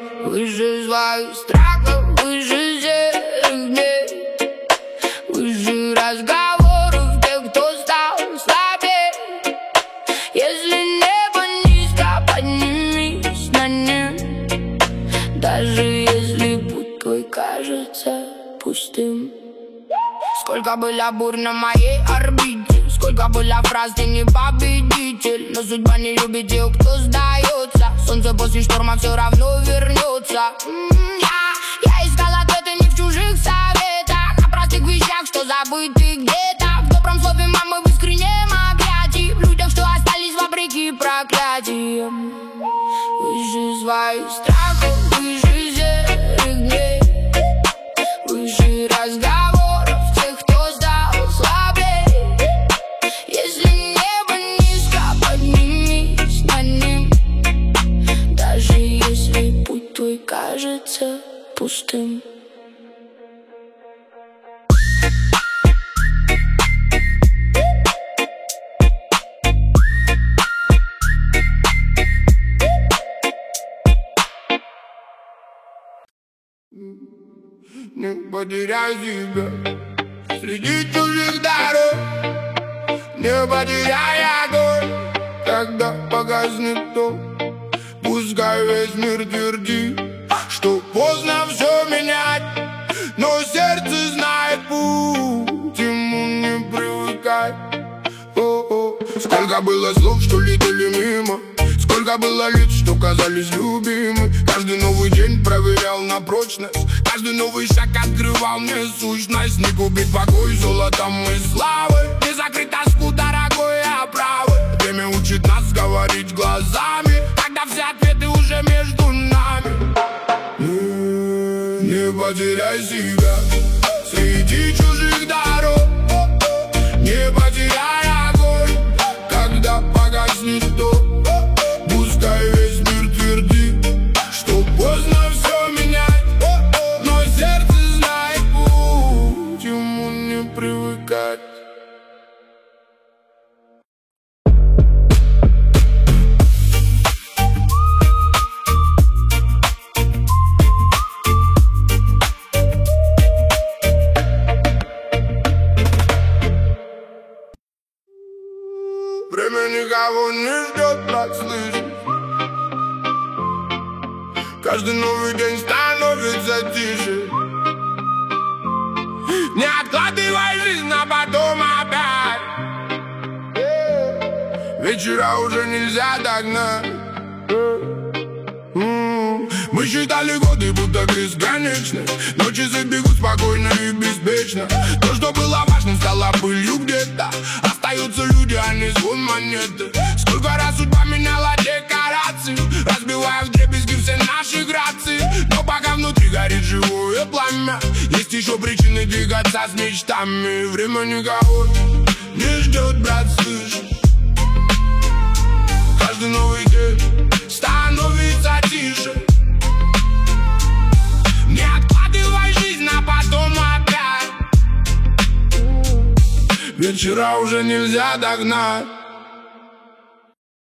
Выше своих страхов, выше серых дней, выше разговоров тех, кто стал слабее. Если небо низко, поднимись на нем, даже если путь твой кажется пустым. Сколько было бурь на моей орбите, сколько было фраз, ты не победитель. Но судьба не любит тех, кто сдается. Солнце после шторма все равно вернется. Я искал ответы не в чужих советах, а простых вещах, что забыты где-то. В добром слове мамы, в искреннем объятии, в людях, что остались вопреки проклятиям. Выше своих страхов, выше серых дней, выше разговоров тех, кто стал слабее. Если небо низко, поднимись на ним, даже если путь твой кажется пустым. Не потеряй себя среди чужих дорог, не потеряй огонь, когда погаснет то. Пускай весь мир твердит, что поздно все менять, но сердце знает путь, ему не привыкать. Сколько было слов, что летели мимо, сколько было лиц, что казались любимы. Каждый новый день проверял на прочность, каждый новый шаг открывал мне сущность. Не губит покой золотом и славы, не закрыть тоску дорогой оправы. Время учит нас говорить глазами, когда все ответы уже между нами. Не потеряй себя среди чужих дорог, не потеряй огонь, когда погаснет то. Пускай весь мир твердит, что поздно все менять, но сердце знает путь, ему не привыкать. Время никого не ждет, брат, слышишь? Каждый новый день становится тише. Не откладывай жизнь на потом опять, вечера уже нельзя догнать. Мы считали годы будто бесконечны, но часы бегут спокойно и беспечно. То, что было важным, стало пылью где-то. Остаются люди, а не звон монеты. Сколько раз судьба меняла декорации, разбивая вдребезги все наши грации. Но пока внутри горит живое пламя, есть еще причины двигаться с мечтами. Время никого не ждет, брат, слышишь? Каждый новый день становится тише. Не откладывай жизнь на потом опять, вечера уже нельзя догнать.